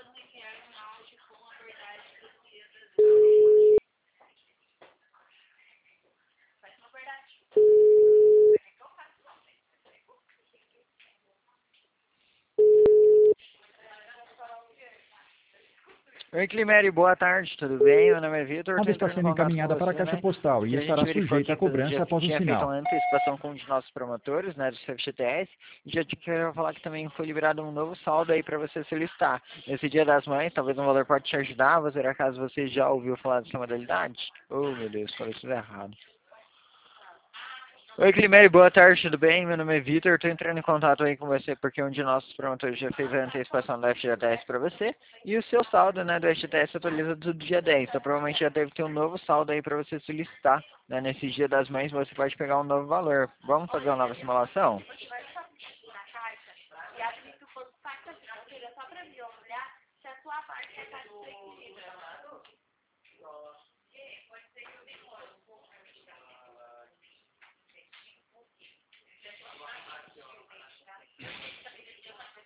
Oi, Climério, boa tarde, tudo bem? Meu nome é Vitor, Chamada estou está entrando em sendo contato com encaminhada para a você, caixa né? postal e Porque a gente estará verificou aqui sujeita que a você cobrança já após o tinha feito sinal. uma antecipação com um de nossos promotores, né, do FGTS, e já te quero falar que também foi liberado um novo saldo aí para você solicitar. Nesse Dia das Mães, talvez um valor pode te ajudar, você, acaso você já ouviu falar dessa modalidade? Oh, meu Deus, falei tudo errado. Oi, Climério, boa tarde, tudo bem? Meu nome é Vitor, estou entrando em contato aí com você porque um de nossos promotores já fez a antecipação do FGTS para você e o seu saldo, né, do FGTS atualiza do dia 10, então provavelmente já deve ter um novo saldo aí para você solicitar, né, nesse Dia das Mães você pode pegar um novo valor. Vamos fazer uma nova simulação?